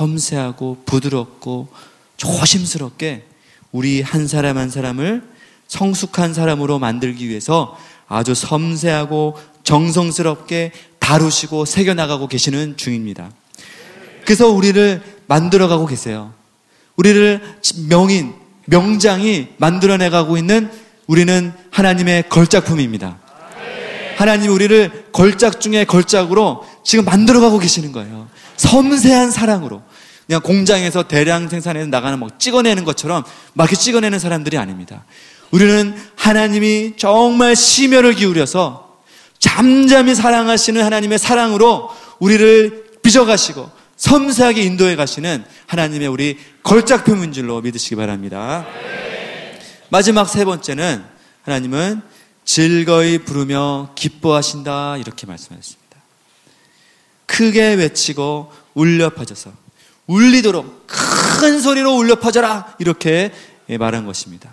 Speaker 1: 섬세하고 부드럽고 조심스럽게 우리 한 사람 한 사람을 성숙한 사람으로 만들기 위해서 아주 섬세하고 정성스럽게 다루시고 새겨나가고 계시는 중입니다. 그래서 우리를 만들어가고 계세요. 우리를 명인, 명장이 만들어내가고 있는 우리는 하나님의 걸작품입니다. 하나님이 우리를 걸작 중에 걸작으로 지금 만들어가고 계시는 거예요. 섬세한 사랑으로. 그냥 공장에서 대량 생산해서 나가는 뭐 찍어내는 것처럼 막 이렇게 찍어내는 사람들이 아닙니다. 우리는 하나님이 정말 심혈을 기울여서 잠잠히 사랑하시는 하나님의 사랑으로 우리를 빚어가시고 섬세하게 인도해 가시는 하나님의 우리 걸작품인 줄로 믿으시기 바랍니다. 마지막 세 번째는 하나님은 즐거이 부르며 기뻐하신다 이렇게 말씀하셨습니다. 크게 외치고 울려 퍼져서 울리도록 큰 소리로 울려 퍼져라 이렇게 말한 것입니다.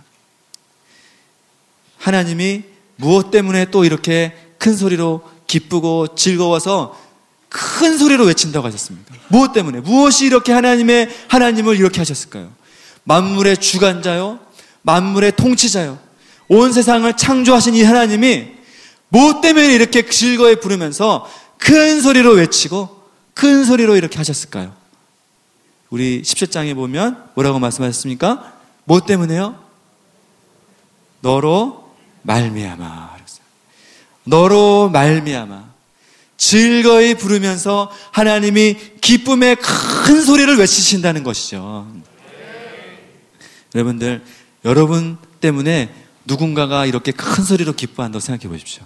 Speaker 1: 하나님이 무엇 때문에 또 이렇게 큰 소리로 기쁘고 즐거워서 큰 소리로 외친다고 하셨습니까? 무엇 때문에? 무엇이 이렇게 하나님의 하나님을 이렇게 하셨을까요? 만물의 주관자요, 만물의 통치자요, 온 세상을 창조하신 이 하나님이 무엇 때문에 이렇게 즐거이 부르면서 큰 소리로 외치고 큰 소리로 이렇게 하셨을까요? 우리 십칠 장에 보면 뭐라고 말씀하셨습니까? 무엇 때문에요? 너로 말미암아. 너로 말미암아 즐거이 부르면서 하나님이 기쁨의 큰 소리를 외치신다는 것이죠. 여러분들, 여러분 때문에 누군가가 이렇게 큰 소리로 기뻐한다고 생각해 보십시오.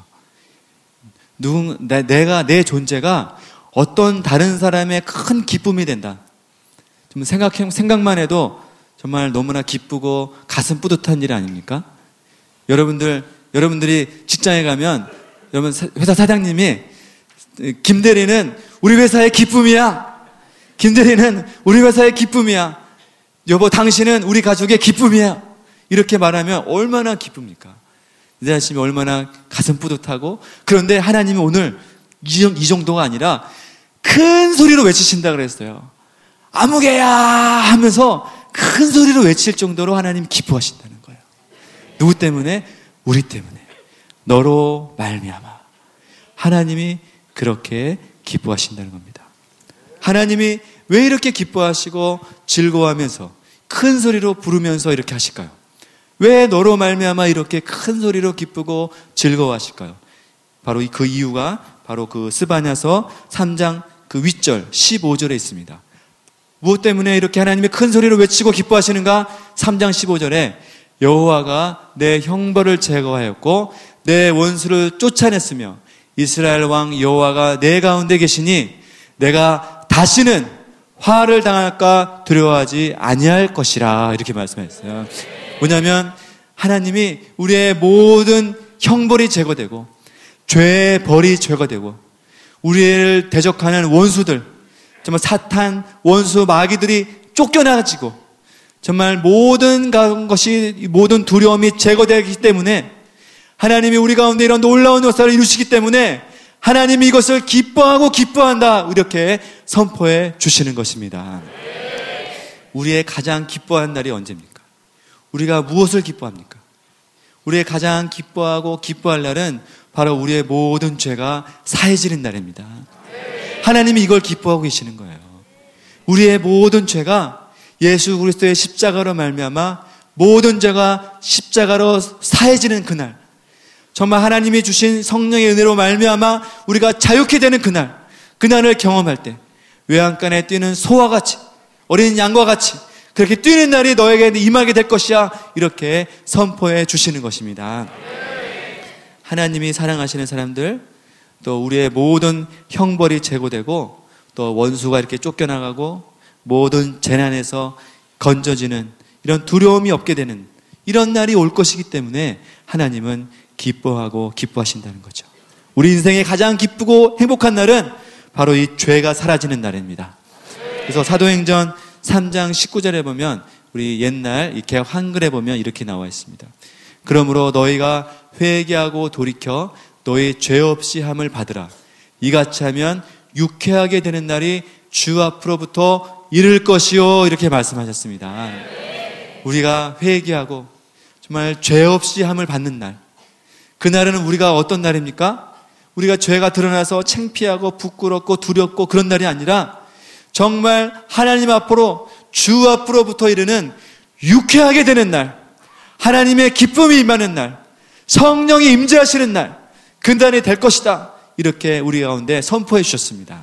Speaker 1: 누군, 내, 내가, 내 존재가 어떤 다른 사람의 큰 기쁨이 된다. 좀 생각해, 생각만 해도 정말 너무나 기쁘고 가슴 뿌듯한 일 아닙니까? 여러분들, 여러분들이 직장에 가면, 여러분, 회사 사장님이, 김 대리는 우리 회사의 기쁨이야. 김 대리는 우리 회사의 기쁨이야. 여보, 당신은 우리 가족의 기쁨이야. 이렇게 말하면 얼마나 기쁩니까? 이 자신이 얼마나 가슴 뿌듯하고, 그런데 하나님이 오늘 이 정도가 아니라 큰 소리로 외치신다 그랬어요. 아무개야 하면서 큰 소리로 외칠 정도로 하나님 기뻐하신다는 거예요. 누구 때문에? 우리 때문에. 너로 말미암아. 하나님이 그렇게 기뻐하신다는 겁니다. 하나님이 왜 이렇게 기뻐하시고 즐거워하면서 큰 소리로 부르면서 이렇게 하실까요? 왜 너로 말미암아 이렇게 큰 소리로 기쁘고 즐거워하실까요? 바로 그 이유가 바로 그 스바냐서 삼 장 그 윗절 십오 절에 있습니다. 무엇 때문에 이렇게 하나님이 큰 소리로 외치고 기뻐하시는가? 삼 장 십오 절에 여호와가 내 형벌을 제거하였고 내 원수를 쫓아냈으며 이스라엘 왕 여호와가 내 가운데 계시니 내가 다시는 화를 당할까 두려워하지 아니할 것이라 이렇게 말씀하셨어요. 뭐냐면 하나님이 우리의 모든 형벌이 제거되고 죄의 벌이 제거되고 우리를 대적하는 원수들, 정말 사탄, 원수, 마귀들이 쫓겨나가지고 정말 모든 것이, 모든 두려움이 제거되기 때문에 하나님이 우리 가운데 이런 놀라운 역사를 이루시기 때문에 하나님이 이것을 기뻐하고 기뻐한다 이렇게 선포해 주시는 것입니다. 우리의 가장 기뻐한 날이 언제입니까? 우리가 무엇을 기뻐합니까? 우리의 가장 기뻐하고 기뻐할 날은 바로 우리의 모든 죄가 사해지는 날입니다. 하나님이 이걸 기뻐하고 계시는 거예요. 우리의 모든 죄가 예수 그리스도의 십자가로 말미암아 모든 죄가 십자가로 사해지는 그날, 정말 하나님이 주신 성령의 은혜로 말미암아 우리가 자유케 되는 그날, 그날을 경험할 때 외양간에 뛰는 소와 같이, 어린 양과 같이 그렇게 뛰는 날이 너에게 임하게 될 것이야 이렇게 선포해 주시는 것입니다. 하나님이 사랑하시는 사람들, 또 우리의 모든 형벌이 제거되고 또 원수가 이렇게 쫓겨나가고 모든 재난에서 건져지는 이런 두려움이 없게 되는 이런 날이 올 것이기 때문에 하나님은 기뻐하고 기뻐하신다는 거죠. 우리 인생의 가장 기쁘고 행복한 날은 바로 이 죄가 사라지는 날입니다. 그래서 사도행전 삼 장 십구 절에 보면 우리 옛날 이 개역 한글에 보면 이렇게 나와 있습니다. 그러므로 너희가 회개하고 돌이켜 너희 죄 없이 함을 받으라. 이같이 하면 유쾌하게 되는 날이 주 앞으로부터 이를 것이요 이렇게 말씀하셨습니다. 우리가 회개하고 정말 죄 없이 함을 받는 날. 그날은 우리가 어떤 날입니까? 우리가 죄가 드러나서 창피하고 부끄럽고 두렵고 그런 날이 아니라 정말 하나님 앞으로, 주 앞으로부터 이르는 유쾌하게 되는 날, 하나님의 기쁨이 임하는 날, 성령이 임재하시는 날, 그날이 될 것이다. 이렇게 우리 가운데 선포해 주셨습니다.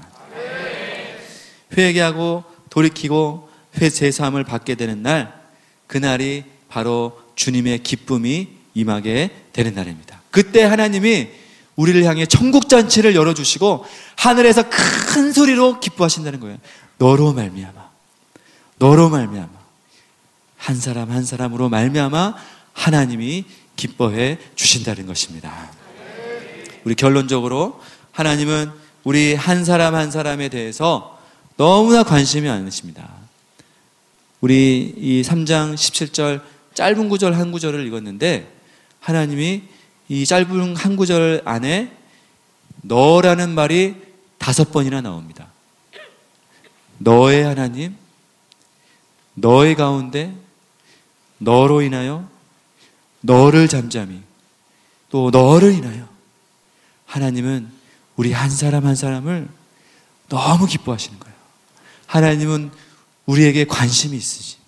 Speaker 1: 회개하고 돌이키고 회제사함을 받게 되는 날, 그날이 바로 주님의 기쁨이 임하게 되는 날입니다. 그때 하나님이 우리를 향해 천국잔치를 열어주시고 하늘에서 큰 소리로 기뻐하신다는 거예요. 너로 말미암아, 너로 말미암아, 한 사람 한 사람으로 말미암아 하나님이 기뻐해 주신다는 것입니다. 우리 결론적으로 하나님은 우리 한 사람 한 사람에 대해서 너무나 관심이 많으십니다. 우리 이 삼 장 십칠 절 짧은 구절 한 구절을 읽었는데 하나님이 이 짧은 한 구절 안에 너라는 말이 다섯 번이나 나옵니다. 너의 하나님, 너의 가운데, 너로 인하여, 너를 잠잠히, 또 너를 인하여. 하나님은 우리 한 사람 한 사람을 너무 기뻐하시는 거예요. 하나님은 우리에게 관심이 있으십니다.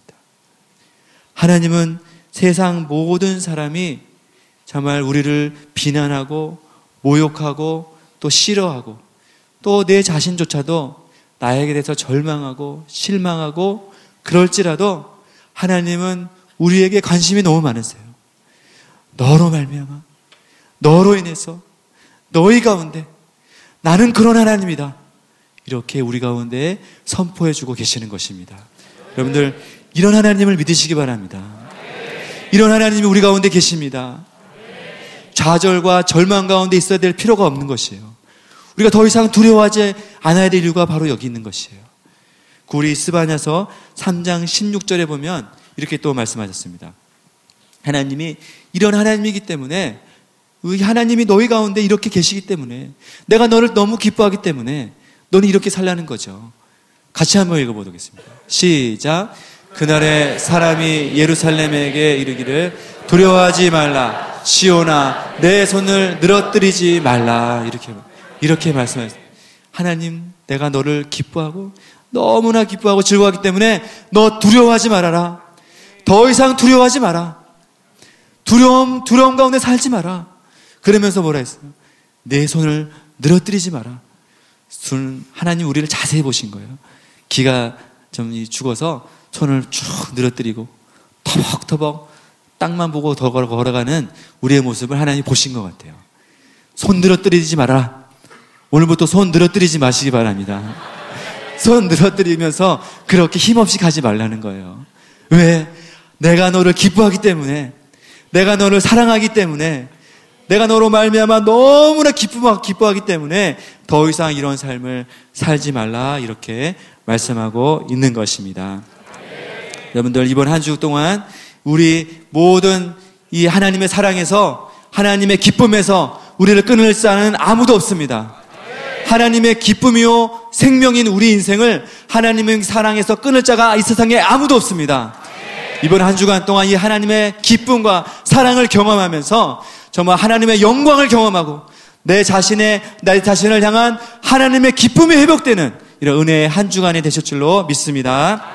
Speaker 1: 하나님은 세상 모든 사람이 정말 우리를 비난하고 모욕하고 또 싫어하고 또 내 자신조차도 나에게 대해서 절망하고 실망하고 그럴지라도 하나님은 우리에게 관심이 너무 많으세요. 너로 말미암아, 너로 인해서, 너희 가운데 나는 그런 하나님이다. 이렇게 우리 가운데 선포해주고 계시는 것입니다. 여러분들 이런 하나님을 믿으시기 바랍니다. 이런 하나님이 우리 가운데 계십니다. 좌절과 절망 가운데 있어야 될 필요가 없는 것이에요. 우리가 더 이상 두려워하지 않아야 될 이유가 바로 여기 있는 것이에요. 우리 스바냐서 삼 장 십육 절에 보면 이렇게 또 말씀하셨습니다. 하나님이 이런 하나님이기 때문에, 하나님이 너희 가운데 이렇게 계시기 때문에, 내가 너를 너무 기뻐하기 때문에 너는 이렇게 살라는 거죠. 같이 한번 읽어보겠습니다. 시작. 그날에 사람이 예루살렘에게 이르기를 두려워하지 말라. 시온아, 내 손을 늘어뜨리지 말라. 이렇게 이렇게 말씀하셨어요. 하나님, 내가 너를 기뻐하고 너무나 기뻐하고 즐거워하기 때문에 너 두려워하지 말아라. 더 이상 두려워하지 마라. 두려움, 두려움 가운데 살지 마라. 그러면서 뭐라 했어요? 내 손을 늘어뜨리지 마라. 하나님 우리를 자세히 보신 거예요. 기가 좀 죽어서 손을 쭉 늘어뜨리고 터벅터벅 땅만 보고 더 걸어가는 우리의 모습을 하나님 보신 것 같아요. 손 늘어뜨리지 마라. 오늘부터 손 늘어뜨리지 마시기 바랍니다. 손 늘어뜨리면서 그렇게 힘없이 가지 말라는 거예요. 왜? 내가 너를 기뻐하기 때문에, 내가 너를 사랑하기 때문에, 내가 너로 말미암아 너무나 기뻐하기 때문에 더 이상 이런 삶을 살지 말라. 이렇게 말씀하고 있는 것입니다. 네. 여러분들 이번 한 주 동안 우리 모든 이 하나님의 사랑에서, 하나님의 기쁨에서 우리를 끊을 자는 아무도 없습니다. 하나님의 기쁨이요 생명인 우리 인생을 하나님의 사랑에서 끊을 자가 이 세상에 아무도 없습니다. 이번 한 주간 동안 이 하나님의 기쁨과 사랑을 경험하면서 정말 하나님의 영광을 경험하고 내 자신의, 내 자신을 향한 하나님의 기쁨이 회복되는 이런 은혜의 한 주간이 되실 줄로 믿습니다.